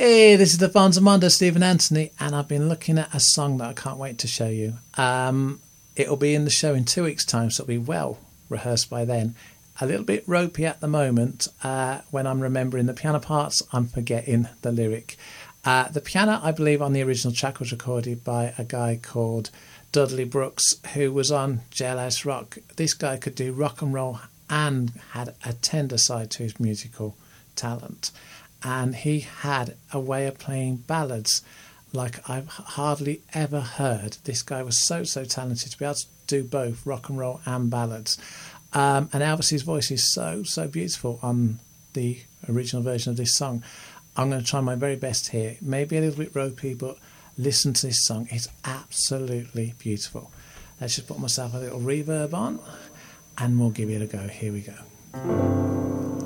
Hey, this is the Fonz Mondo, Stephen Anthony, and I've been looking at a song that I can't wait to show you. It'll be in the show in 2 weeks' time, so it'll be well rehearsed by then. A little bit ropey at the moment. When I'm remembering the piano parts, I'm forgetting the lyric. The piano, I believe, on the original track was recorded by a guy called Dudley Brooks, who was on Jailhouse Rock. This guy could do rock and roll and had a tender side to his musical talent. And he had a way of playing ballads like I've hardly ever heard. This guy was so talented to be able to do both rock and roll and ballads. And Elvis's voice is so beautiful on the original version of this song. I'm going to try my very best here. Maybe a little bit ropey, but listen to this song. It's absolutely beautiful. Let's just put myself a little reverb on and we'll give it a go. Here we go.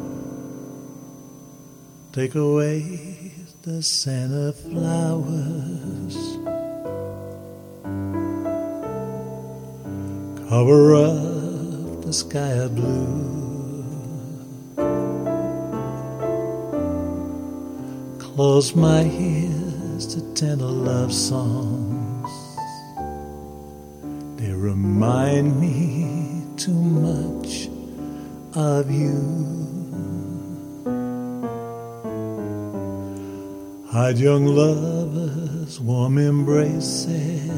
Take away the scent of flowers, cover up the sky of blue, close my ears to tender love songs. They remind me too much of you. Hide young lovers' warm embraces,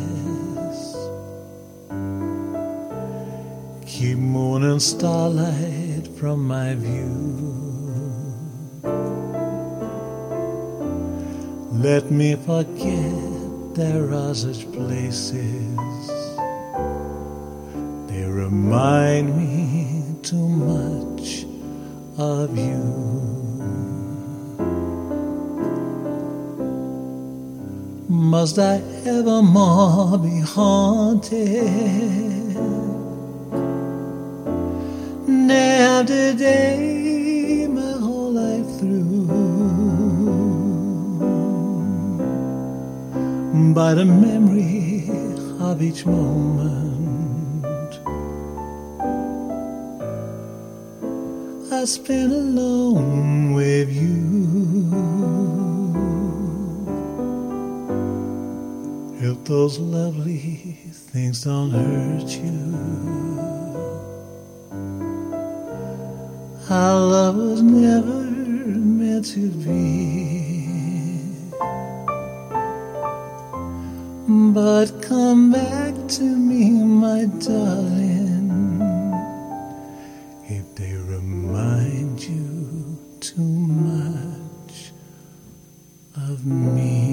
keep moon and starlight from my view. Let me forget there are such places, they remind me too much of you. Must I evermore be haunted day after day, my whole life through, by the memory of each moment I spent alone with you? If those lovely things don't hurt you, our love was never meant to be. But come back to me, my darling, if they remind you too much of me.